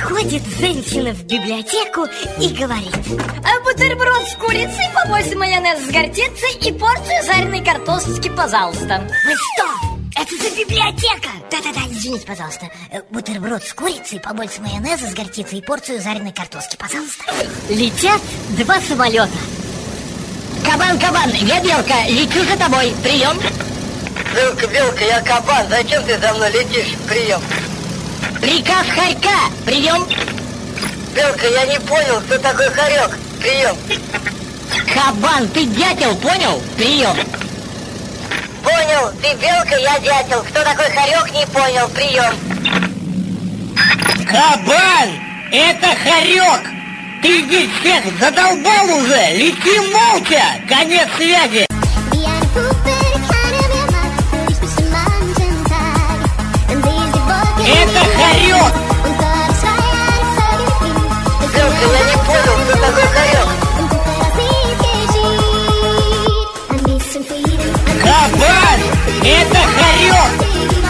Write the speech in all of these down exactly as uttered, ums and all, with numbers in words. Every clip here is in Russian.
Приходит женщина в библиотеку и говорит: а бутерброд с курицей, побольше майонез с горчицей и порцию жареной картошечки, пожалуйста. Вы что? Это за библиотека! Да-да-да, извините, пожалуйста. Бутерброд с курицей, побольше майонеза с горчицей и порцию жареной картошки, пожалуйста. Летят два самолета. Кабан, кабан, я белка, лечу за тобой, прием. Белка, белка, я кабан, зачем ты за мной летишь? Прием. Приказ хорька, прием. Белка, я не понял, кто такой хорек? Прием. Кабан, ты дятел, понял? Прием. Понял, ты белка, я дятел. Кто такой хорек, не понял. Прием. Кабан, это хорек. Ты здесь всех задолбал уже. Лети молча. Конец связи. Это хорек. Белка, я не понял, кто такой хорек. Кабан, это хорек.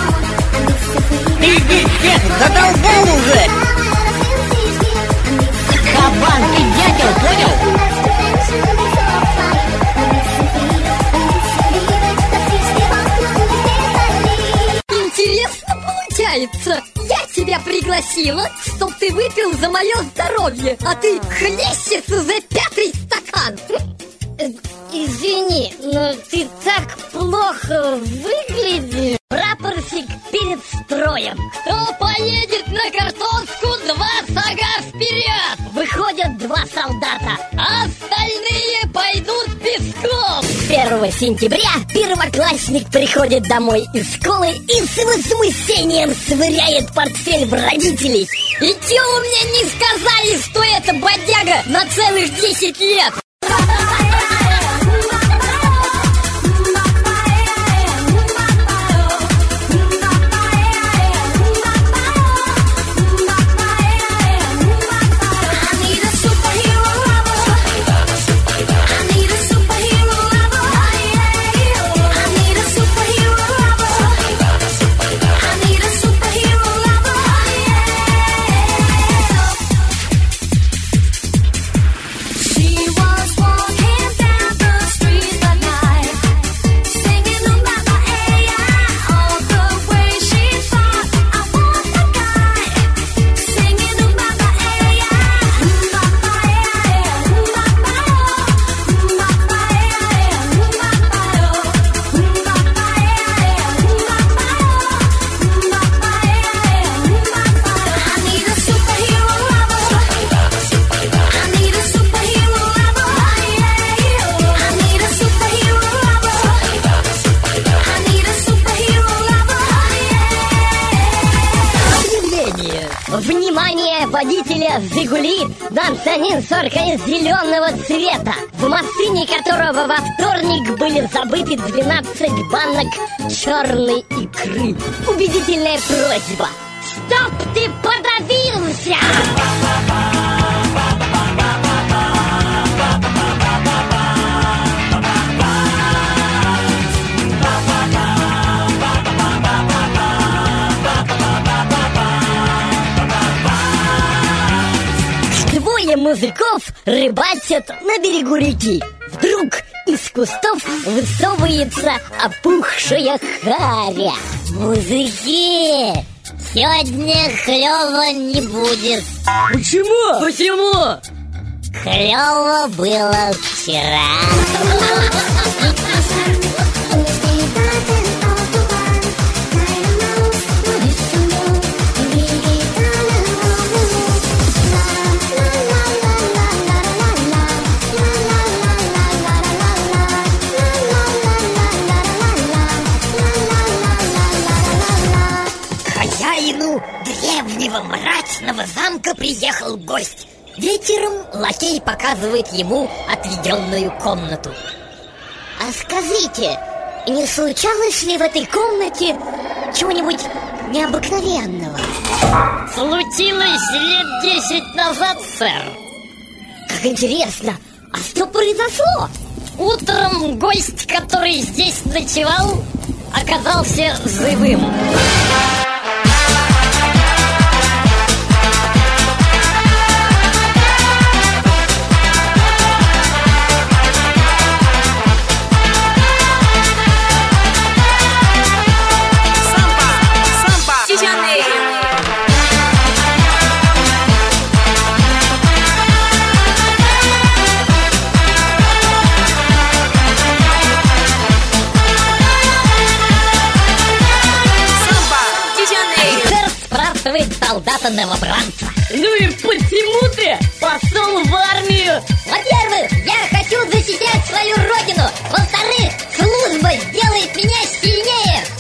Ты здесь всех задолбал уже. Кабан, ты дятел, понял? Интересно получается. Я тебя пригласила, чтоб ты выпил за мое здоровье, а ты хлещешься за пятый стакан. Извини, но ты так плохо выглядишь. Прапорщик перед строем. Кто поедет на картошку, два шага вперед. Выходят два солдата, а остальные пойдут пешком. первого сентября первоклассник приходит домой из школы и с возмущением швыряет портфель в родителей. И чё вы мне не сказали, что это бодяга на целых десять лет? Внимание водителя «Жигули» Дансанин сорка из зеленого цвета, в машине которого во вторник были забыты двенадцать банок черной икры. Убедительная просьба: стоп, ты подавился! Двое мужиков рыбачат на берегу реки. Вдруг из кустов высовывается опухшая харя. Мужики, сегодня клёво не будет. Почему? Почему? Клёво было вчера. Хозяину древнего мрачного замка приехал гость. Вечером лакей показывает ему отведенную комнату. А скажите, не случалось ли в этой комнате чего-нибудь необыкновенного? Случилось лет десять назад, сэр. Как интересно, а что произошло? Утром гость, который здесь ночевал, оказался живым. это новобранца? Ну и почему ты пошел в армию? Во-первых, я хочу защищать свою родину. Во-вторых, служба сделает меня сильнее.